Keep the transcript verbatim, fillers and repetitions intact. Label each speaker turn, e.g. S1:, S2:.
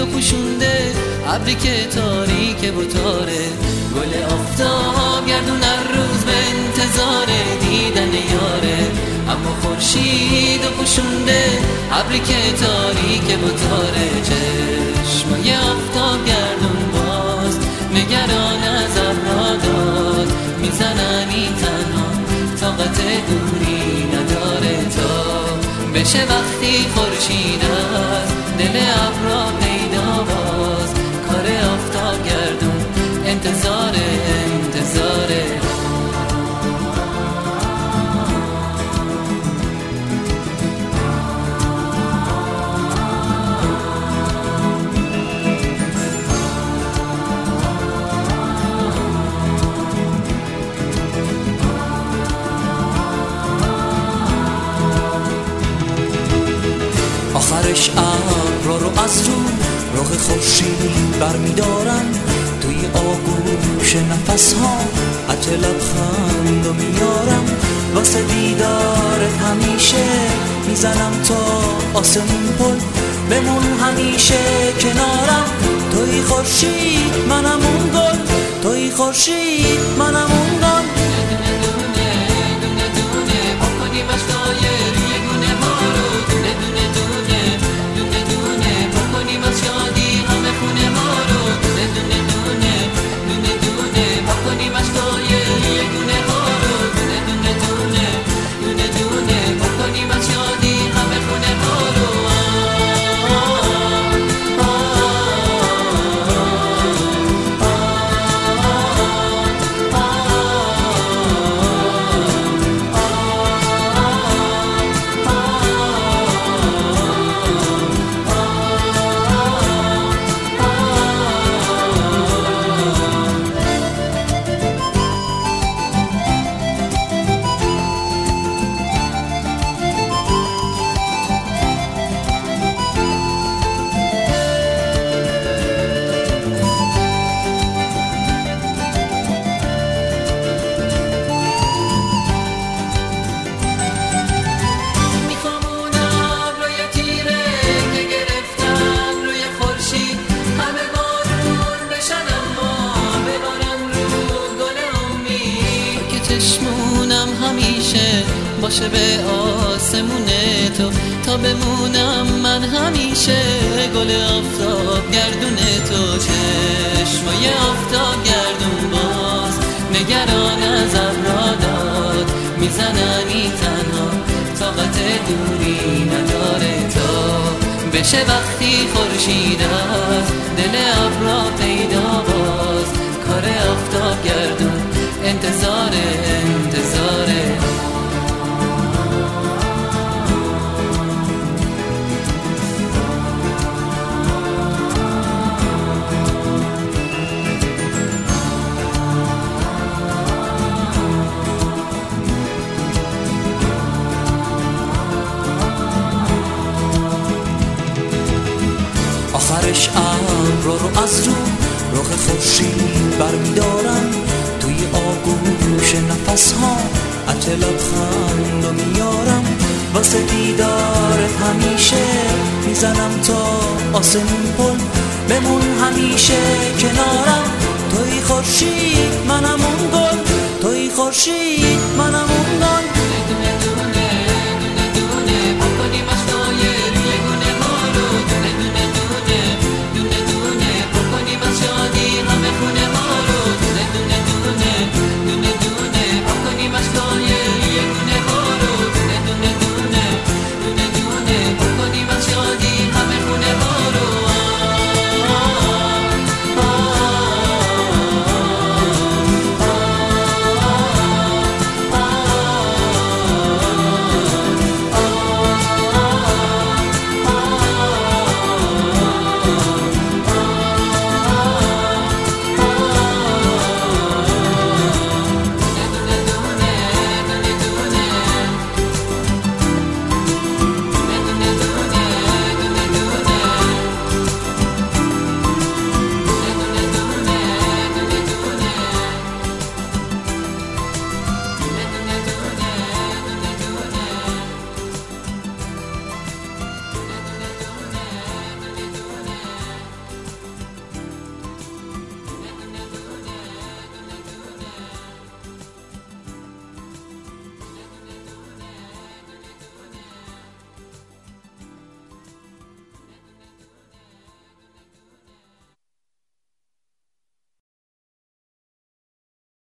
S1: پوشونده ابری که تاریک و تاره، گل آفتاب گردون هر روز به انتظار دیدن یاره. اما خورشید و پوشونده ابری که تاریک و تاره، چشمای آفتاب گردون باز نگران از ابرها داد میزنن این تنها طاقت دوری نداره، تا بشه وقتی خورشید از دل ابرها پیدا باز. کار آفتاب گردون انتظار انتظاره.
S2: آخرش ابرها رو از رو رخ خورشید برمیدارن، توی آغوش نفس ها عطر لبخند رو میارم. واسه دیدارت همیشه میزنم تا آسمون پل، بمون همیشه کنارم. توی خورشید منم اون گل، توی خورشید منم اون گل.
S1: چشمونم همیشه باشه به آسمون تو، تا بمونم من همیشه گل آفتاب گردون تو. چشمای آفتاب گردون باز نگران از ابرها داد میزنن این تنها طاقت دوری نداره، تا بشه وقتی خورشید از دل ابرها پیدا باز. کار آفتاب گردون انتظار انتظاره.
S2: آخرش ابرها رو از رو رخ خورشید برمیدارم، توی آغوش نفس ها عطر لبخند رو میارم. واسه دیدارت همیشه میزنم تا آسمون پل، بمون همیشه کنارم. توی خورشید منم اون گل، توی خورشید